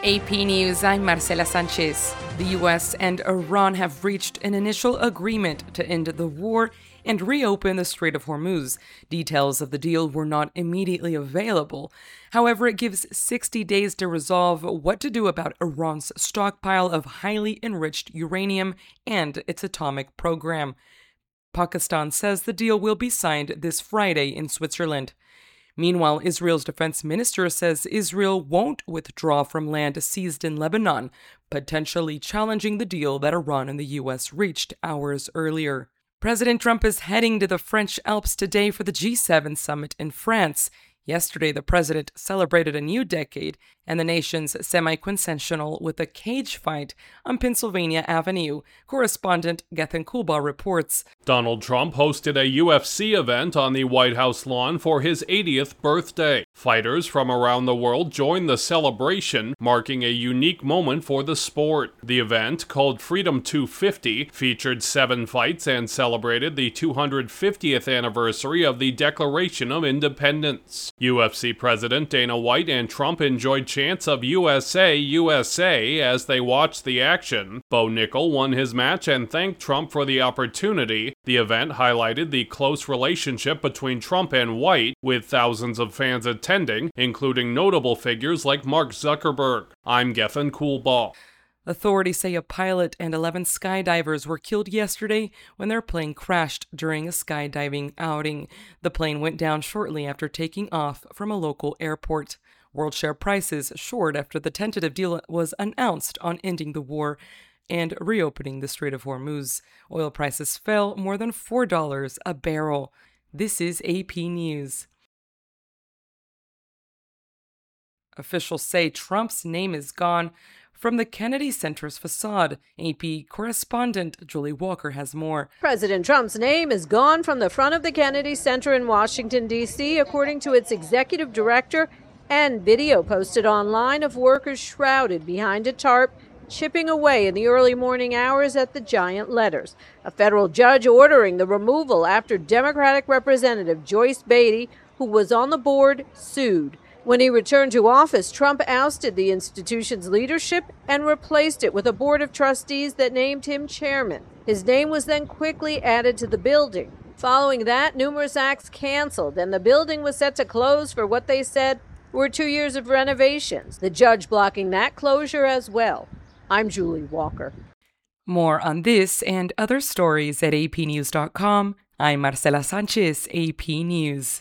AP News, I'm Marcela Sanchez. The U.S. and Iran have reached an initial agreement to end the war and reopen the Strait of Hormuz. Details of the deal were not immediately available. However, it gives 60 days to resolve what to do about Iran's stockpile of highly enriched uranium and its atomic program. Pakistan says the deal will be signed this Friday in Switzerland. Meanwhile, Israel's defense minister says Israel won't withdraw from land seized in Lebanon, potentially challenging the deal that Iran and the U.S. reached hours earlier. President Trump is heading to the French Alps today for the G7 summit in France. Yesterday, the president celebrated a new decade and the nation's semi-quincentennial with a cage fight on Pennsylvania Avenue. Correspondent Gethin Kulba reports. Donald Trump hosted a UFC event on the White House lawn for his 80th birthday. Fighters from around the world joined the celebration, marking a unique moment for the sport. The event, called Freedom 250, featured 7 fights and celebrated the 250th anniversary of the Declaration of Independence. UFC President Dana White and Trump enjoyed chants of USA, USA as they watched the action. Bo Nickel won his match and thanked Trump for the opportunity. The event highlighted the close relationship between Trump and White, with thousands of fans attending, including notable figures like Mark Zuckerberg. I'm Gethin Kulba. Authorities say a pilot and 11 skydivers were killed yesterday when their plane crashed during a skydiving outing. The plane went down shortly after taking off from a local airport. World share prices soared after the tentative deal was announced on ending the war and reopening the Strait of Hormuz. Oil prices fell more than $4 a barrel. This is AP News. Officials say Trump's name is gone from the Kennedy Center's facade. AP correspondent Julie Walker has more. President Trump's name is gone from the front of the Kennedy Center in Washington, D.C., according to its executive director, and video posted online of workers shrouded behind a tarp, chipping away in the early morning hours at the giant letters. A federal judge ordering the removal after Democratic Representative Joyce Beatty, who was on the board, sued. When he returned to office, Trump ousted the institution's leadership and replaced it with a board of trustees that named him chairman. His name was then quickly added to the building. Following that, numerous acts canceled, and the building was set to close for what they said were 2 years of renovations, the judge blocking that closure as well. I'm Julie Walker. More on this and other stories at apnews.com. I'm Marcela Sanchez, AP News.